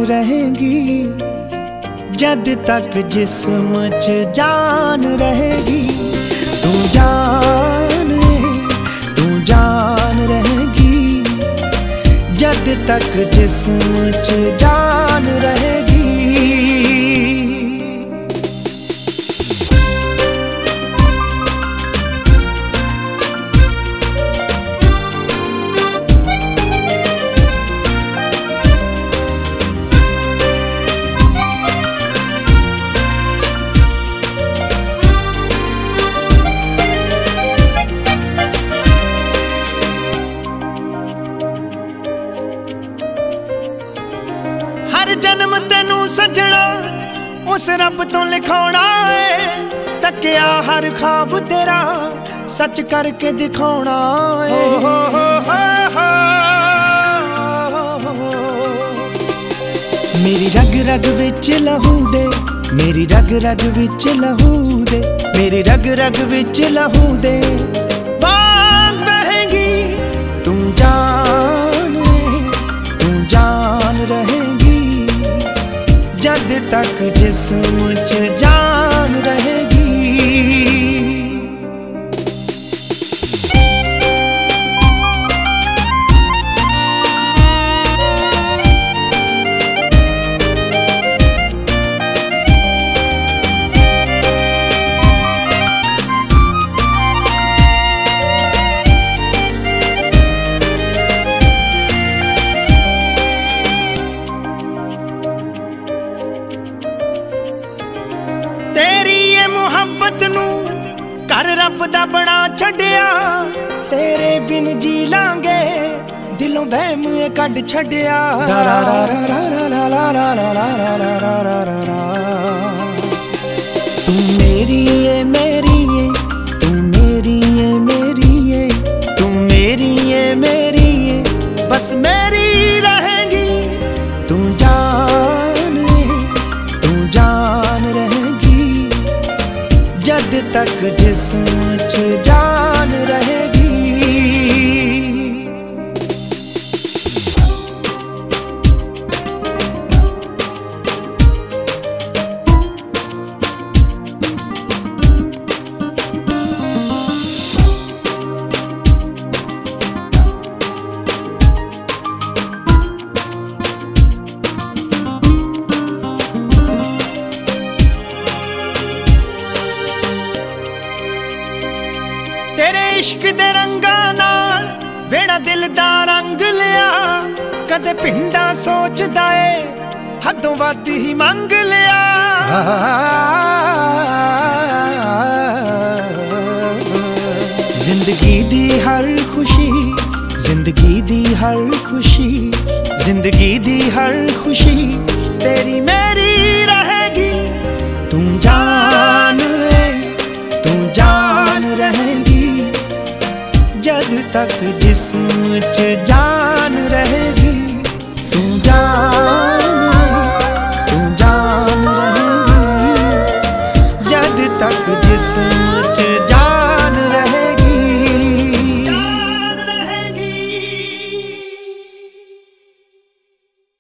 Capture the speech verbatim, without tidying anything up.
रहेगी, जद तक जिस्म च जान रहेगी। तू जान तू जान रहेगी, जद तक जिस्म च जान रहेगी। हर जन्म तेनू सजना उस रब तो लिखाना है, तकिया हर ख्वाब तेरा सच करके दिखाना है। हो हो हो हो मेरी रग रग विच लहू दे, मेरी रग रग विच लहू दे, मेरी रग रग विच लहू दे बाग बहेगी। तू जान तू जान रहेगी, जद तक जिस्म च जान रहेगी। कर रब दा बना छड़िया, तेरे बिन जी लांगे दिलों वहम कढ़ छड़िया। तू मेरी है मेरी है तू मेरी है मेरी है तू मेरी है मेरी है बस मेरी रहेगी। तू जान तू जान रहेगी, जद तक जिस्म च जान रहेगी। तेरे इश्क दे रंगा नाल वेड़ा दिल दा रंग लिया, कदे पिंडा सोचदा ए हदों वध ही मंग लिया। जिंदगी दी हर खुशी जिंदगी दी हर खुशी जिंदगी दी हर खुशी